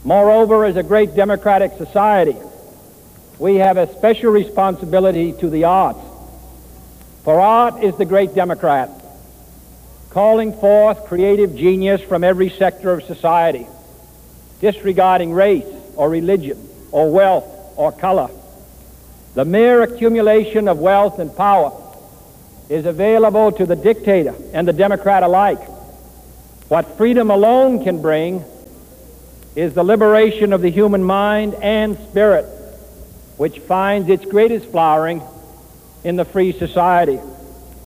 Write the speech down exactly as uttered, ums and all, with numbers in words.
Moreover, as a great democratic society, we have a special responsibility to the arts. For art is the great democrat, calling forth creative genius from every sector of society, disregarding race or religion or wealth or color. The mere accumulation of wealth and power is available to the dictator and the democrat alike. What freedom alone can bring is the liberation of the human mind and spirit, which finds its greatest flowering in the free society.